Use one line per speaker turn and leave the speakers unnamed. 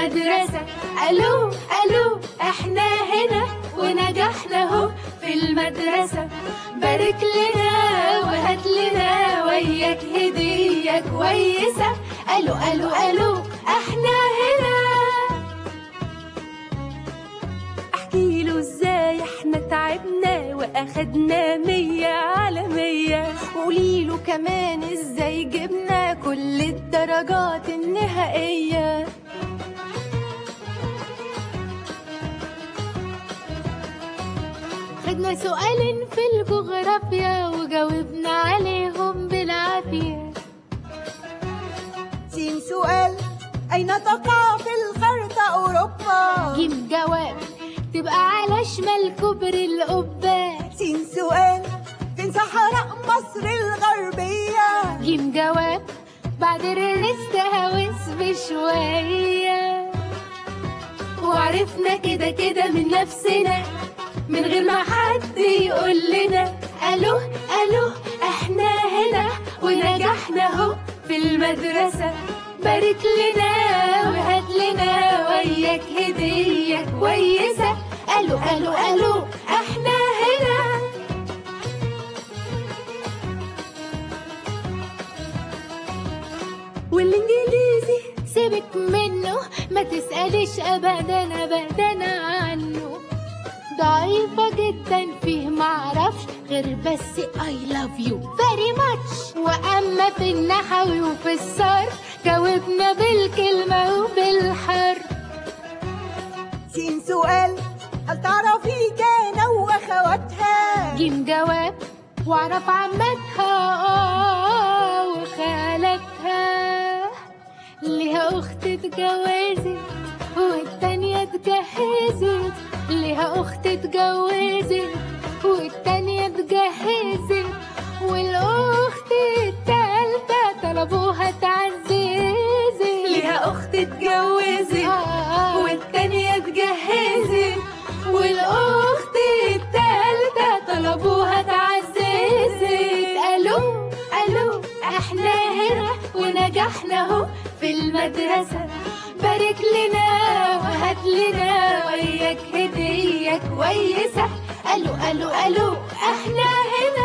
المدرسة. ألو ألو احنا هنا ونجحنا اهو في المدرسة. بارك لنا وهات لنا وياك هدية كويسة. ألو ألو ألو احنا هنا. احكيله ازاي احنا تعبنا واخدنا 100 على 100.
وقوليله كمان ازاي جبنا كل الدرجات النهائية.
خدنا سؤالين في الجغرافيا وجاوبنا عليهم بالعافية.
سين سؤال أين تقع في الخريطة أوروبا؟
جيم جواب تبقى على شمال كوبري القبة.
سين سؤال فين صحراء مصر الغربية؟
جيم جواب بعد الريست هوس بشوية. وعرفنا كده كده من نفسنا من غير ما حد يقول لنا. ألو ألو احنا هنا ونجحنا اهو في المدرسة. بارك لنا وهات لنا وياك هدية كويسة. ألو ألو ألو احنا هنا. والإنجليزي سيبك منه ما تسأليش أبدا أبدا عنه. ضعيفة جدا فيه معرفش غير بس I love you very much. وأما في النحو وفي الصرف جاوبنا بالكلمة وبالحرف.
سين سؤال هل تعرفي كان وأخواتها؟
جيم جواب واعرف عمتها وخالتها. ليها أخت اتجوزت والتانية اتجهزت. ليها أخت اتجوزت والتانية اتجهزت. والأخت التالتة طلبوها اتعززت.
ليها أخت اتجوزت
والتانية اتجهزت. والأخت التالتة طلبوها اتعززت. ألو ألو احنا هنا ونجحنا اهو في المدرسة. بارك لنا وهات لنا وياك هدية كويسة. ألو ألو ألو احنا هنا.